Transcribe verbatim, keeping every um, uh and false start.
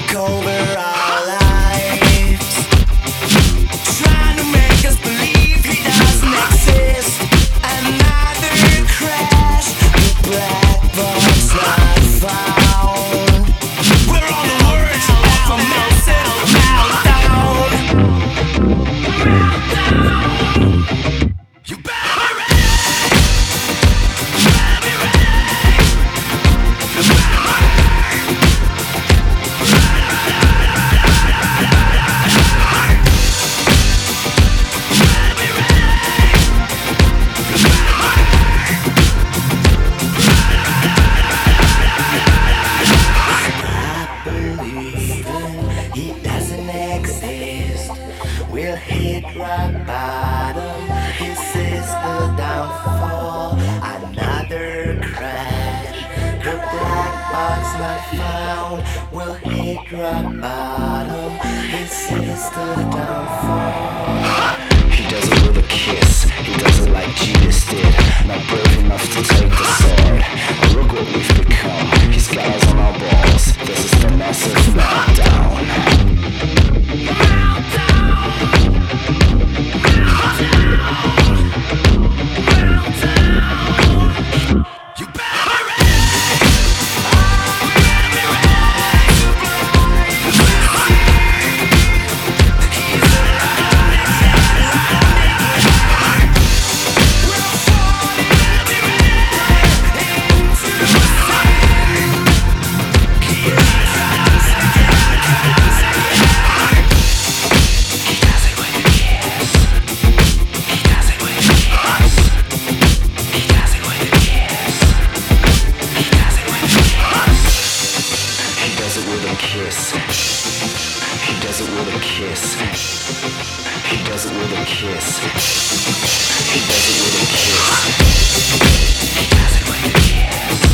take over our lives, trying to make us believe he doesn't exist. Another crash, the black box not found. We're on the verge of a massive meltdown. You better be ready. Better be ready. You better be ready. He doesn't exist. We'll hit rock bottom. This is the downfall. Another crash. The black box not found. We'll hit rock bottom. This is the downfall. He does it with a kiss. He does it like Jesus did. Not brave enough to take the sword. Oh, look what we've become. He's got us on our balls. This is the massive meltdown. You better be ready. He does it with a kiss. He does it with a kiss. He does it with a kiss. He does it with a kiss.